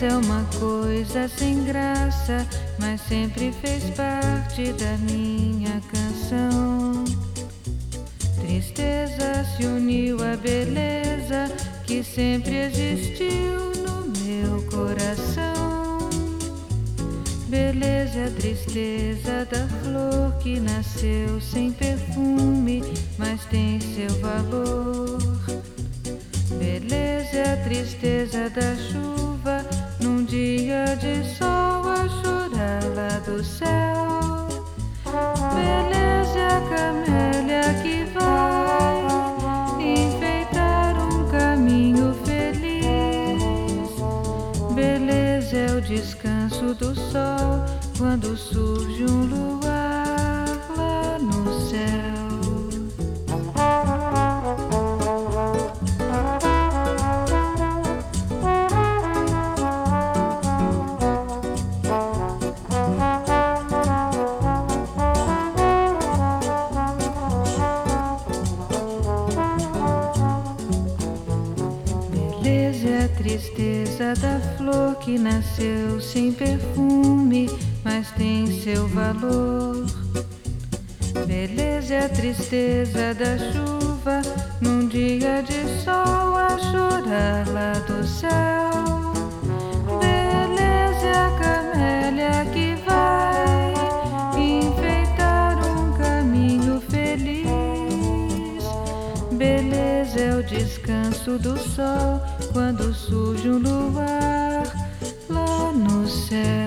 Beleza é uma coisa sem graça, mas sempre fez parte da minha canção. Tristeza se uniu à beleza que sempre existiu no meu coração. Beleza é a tristeza da flor que nasceu sem perfume, mas tem seu valor. Beleza é a tristeza da chuva num dia de sol a chorar lá do céu. Beleza é a camélia que vai enfeitar um caminho feliz. Beleza é o descanso do sol quando surge um luar lá no céu. Beleza é a tristeza da flor que nasceu sem perfume, mas tem seu valor. Beleza é a tristeza da chuva num dia de sol a chorar lá do céu. Beleza é a camélia que vai enfeitar um caminho feliz. Beleza é o descanso do sol quando surge um luar lá no céu.